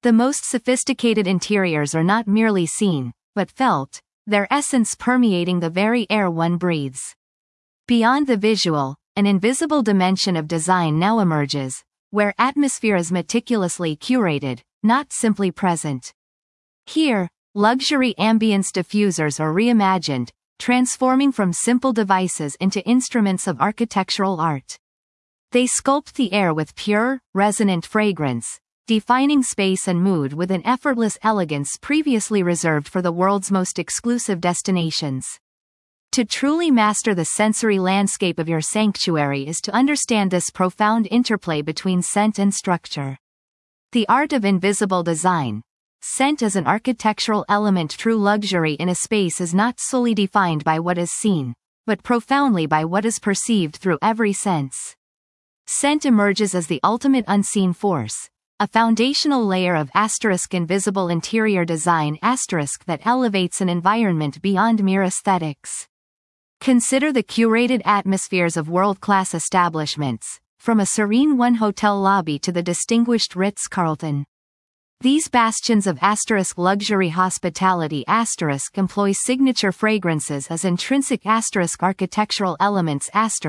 The most sophisticated interiors are not merely seen, but felt, their essence permeating the very air one breathes. Beyond the visual, an invisible dimension of design now emerges, where atmosphere is meticulously curated, not simply present. Here, luxury ambience diffusers are reimagined, transforming from simple devices into instruments of architectural art. They sculpt the air with pure, resonant fragrance, defining space and mood with an effortless elegance previously reserved for the world's most exclusive destinations. To truly master the sensory landscape of your sanctuary is to understand this profound interplay between scent and structure. The art of invisible design. Scent as an architectural element. True luxury in a space is not solely defined by what is seen, but profoundly by what is perceived through every sense. Scent emerges as the ultimate unseen force, a foundational layer of invisible interior design that elevates an environment beyond mere aesthetics. Consider the curated atmospheres of world-class establishments, from a serene one-hotel lobby to the distinguished Ritz-Carlton. These bastions of luxury hospitality employ signature fragrances as intrinsic architectural elements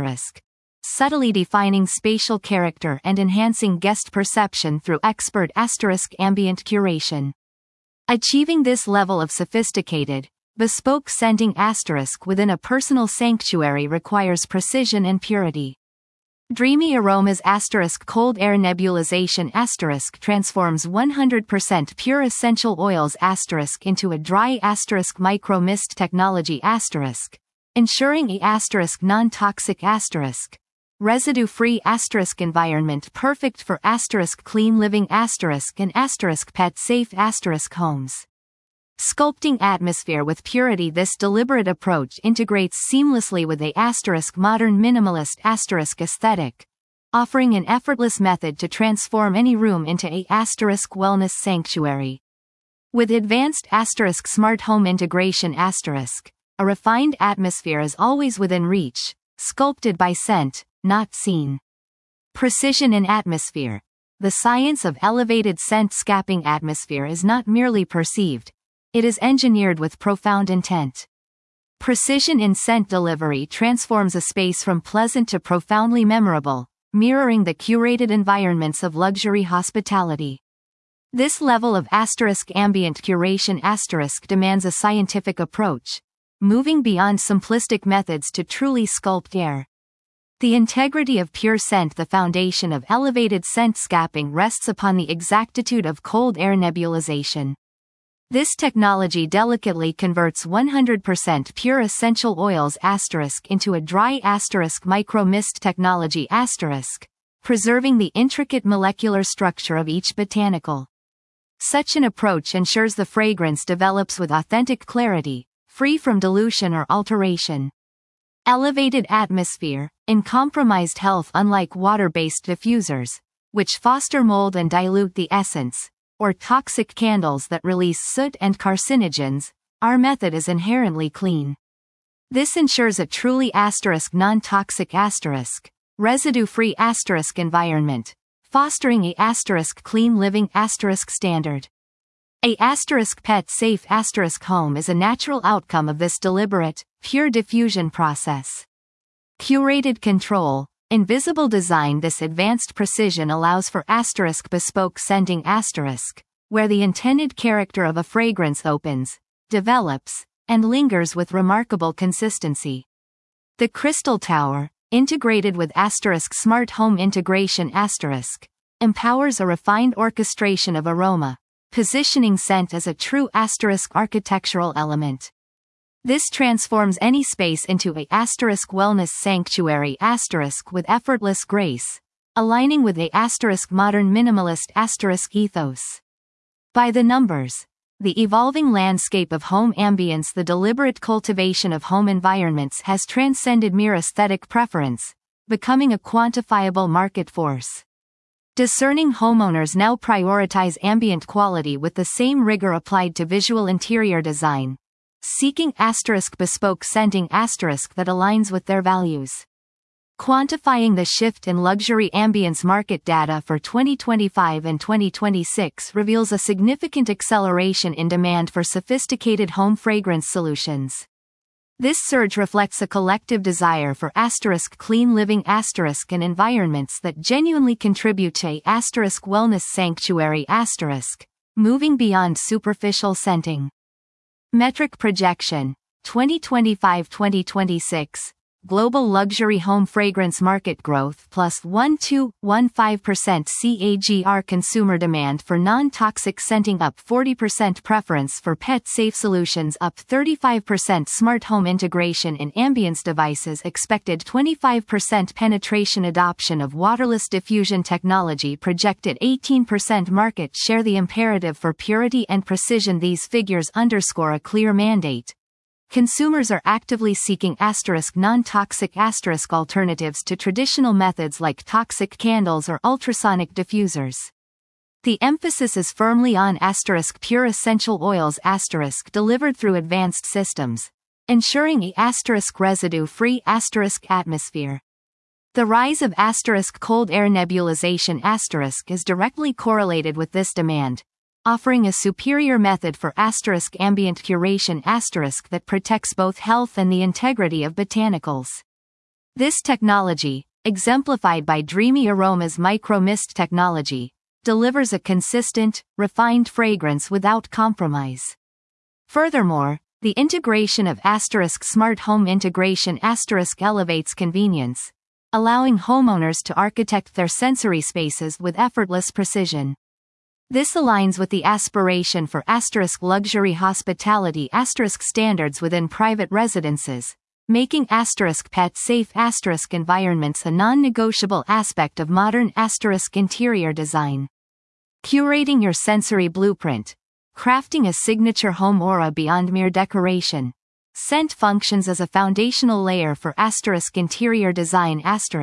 subtly defining spatial character and enhancing guest perception through expert ambient curation. Achieving this level of sophisticated, bespoke scenting within a personal sanctuary requires precision and purity. Dreamy aromas cold air nebulization transforms 100% pure essential oils into a dry micro mist technology ensuring a non-toxic residue-free environment perfect for clean living and pet-safe homes. Sculpting atmosphere with purity. This deliberate approach integrates seamlessly with a modern minimalist aesthetic, offering an effortless method to transform any room into a wellness sanctuary. With advanced smart home integration a refined atmosphere is always within reach, sculpted by scent, not seen. Precision in atmosphere. The science of elevated scent-scapping atmosphere is not merely perceived, it is engineered with profound intent. Precision in scent delivery transforms a space from pleasant to profoundly memorable, mirroring the curated environments of luxury hospitality. This level of ambient curation demands a scientific approach, moving beyond simplistic methods to truly sculpt air. The integrity of pure scent. The foundation of elevated scent-scapping rests upon the exactitude of cold air nebulization. This technology delicately converts 100% pure essential oils into a dry micro mist technology preserving the intricate molecular structure of each botanical. Such an approach ensures the fragrance develops with authentic clarity, free from dilution or alteration. Elevated atmosphere. In compromised health. Unlike water-based diffusers, which foster mold and dilute the essence, or toxic candles that release soot and carcinogens, our method is inherently clean. This ensures a truly non-toxic residue-free environment, fostering a clean living standard. A pet-safe home is a natural outcome of this deliberate, pure diffusion process. Curated control. Invisible design. This advanced precision allows for bespoke scenting where the intended character of a fragrance opens, develops, and lingers with remarkable consistency. The Crystal Tower, integrated with smart home integration empowers a refined orchestration of aroma, positioning scent as a true architectural element. This transforms any space into a wellness sanctuary with effortless grace, aligning with a modern minimalist ethos. By the numbers. The evolving landscape of home ambience. The deliberate cultivation of home environments has transcended mere aesthetic preference, becoming a quantifiable market force. Discerning homeowners now prioritize ambient quality with the same rigor applied to visual interior design, seeking bespoke scenting that aligns with their values. Quantifying the shift in luxury ambience market data for 2025 and 2026 reveals a significant acceleration in demand for sophisticated home fragrance solutions. This surge reflects a collective desire for clean living and environments that genuinely contribute to a wellness sanctuary moving beyond superficial scenting. Metric projection: 2025-2026. Global luxury home fragrance market growth plus 1.215% CAGR. Consumer demand for non-toxic scenting up 40%. Preference for pet-safe solutions up 35%. Smart home integration in ambience devices expected 25%. Penetration. Adoption of waterless diffusion technology projected 18% market share. The imperative for purity and precision. These figures underscore a clear mandate. Consumers are actively seeking non-toxic alternatives to traditional methods like toxic candles or ultrasonic diffusers. The emphasis is firmly on pure essential oils delivered through advanced systems, ensuring a residue-free atmosphere. The rise of cold air nebulization is directly correlated with this demand, offering a superior method for ambient curation that protects both health and the integrity of botanicals. This technology, exemplified by Dreamy Aroma's micro mist technology, delivers a consistent, refined fragrance without compromise. Furthermore, the integration of smart home integration elevates convenience, allowing homeowners to architect their sensory spaces with effortless precision. This aligns with the aspiration for luxury hospitality standards within private residences, making pet-safe environments a non-negotiable aspect of modern interior design. Curating your sensory blueprint. Crafting a signature home aura beyond mere decoration. Scent functions as a foundational layer for interior design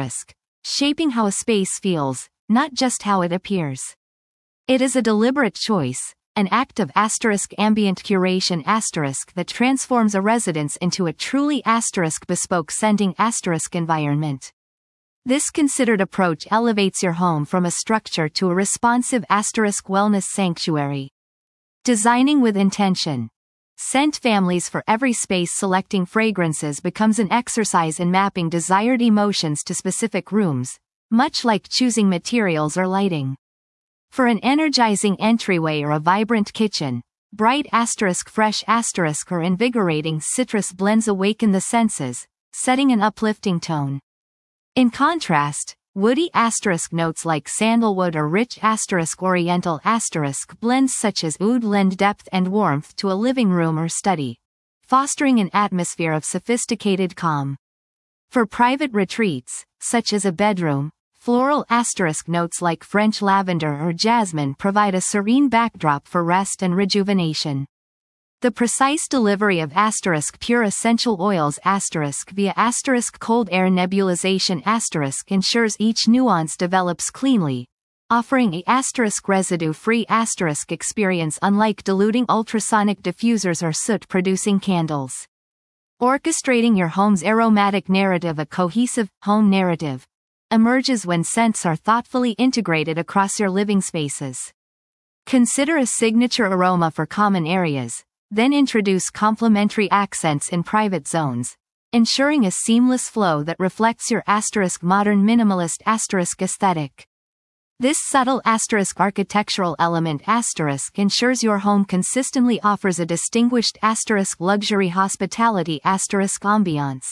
shaping how a space feels, not just how it appears. It is a deliberate choice, an act of ambient curation that transforms a residence into a truly bespoke scenting environment. This considered approach elevates your home from a structure to a responsive wellness sanctuary. Designing with intention. Scent families for every space. Selecting fragrances becomes an exercise in mapping desired emotions to specific rooms, much like choosing materials or lighting. For an energizing entryway or a vibrant kitchen, bright fresh or invigorating citrus blends awaken the senses, setting an uplifting tone. In contrast, woody notes like sandalwood or rich oriental blends such as oud lend depth and warmth to a living room or study, fostering an atmosphere of sophisticated calm. For private retreats, such as a bedroom, floral notes like French lavender or jasmine provide a serene backdrop for rest and rejuvenation. The precise delivery of pure essential oils via cold air nebulization ensures each nuance develops cleanly, offering a residue-free experience unlike diluting ultrasonic diffusers or soot-producing candles. Orchestrating your home's aromatic narrative. A cohesive home narrative emerges when scents are thoughtfully integrated across your living spaces. Consider a signature aroma for common areas, then introduce complementary accents in private zones, ensuring a seamless flow that reflects your modern minimalist aesthetic. This subtle architectural element ensures your home consistently offers a distinguished luxury hospitality ambiance.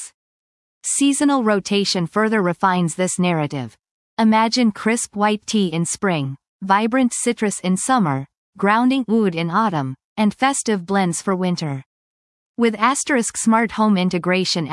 Seasonal rotation further refines this narrative. Imagine crisp white tea in spring, vibrant citrus in summer, grounding oud in autumn, and festive blends for winter. With smart home integration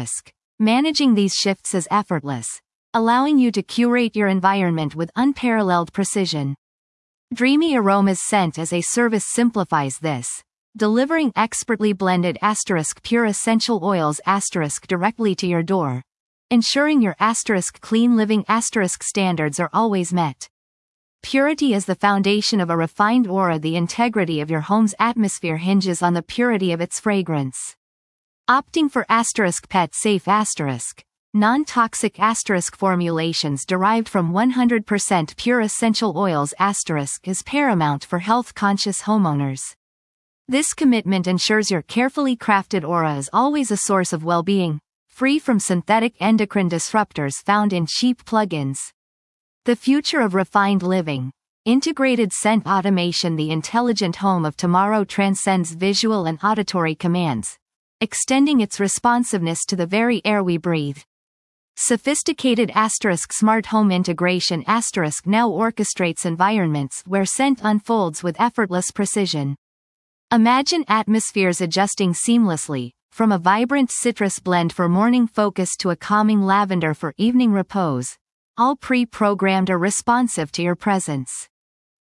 managing these shifts is effortless, allowing you to curate your environment with unparalleled precision. Dreamy Aroma's Scent as a Service simplifies this, delivering expertly blended pure essential oils directly to your door, ensuring your clean living standards are always met. Purity is the foundation of a refined aura. The integrity of your home's atmosphere hinges on the purity of its fragrance. Opting for pet safe Non-toxic formulations derived from 100% pure essential oils is paramount for health-conscious homeowners. This commitment ensures your carefully crafted aura is always a source of well-being, free from synthetic endocrine disruptors found in cheap plugins. The future of refined living. Integrated scent automation. The intelligent home of tomorrow transcends visual and auditory commands, extending its responsiveness to the very air we breathe. Sophisticated smart home integration now orchestrates environments where scent unfolds with effortless precision. Imagine atmospheres adjusting seamlessly, from a vibrant citrus blend for morning focus to a calming lavender for evening repose, all pre-programmed or responsive to your presence.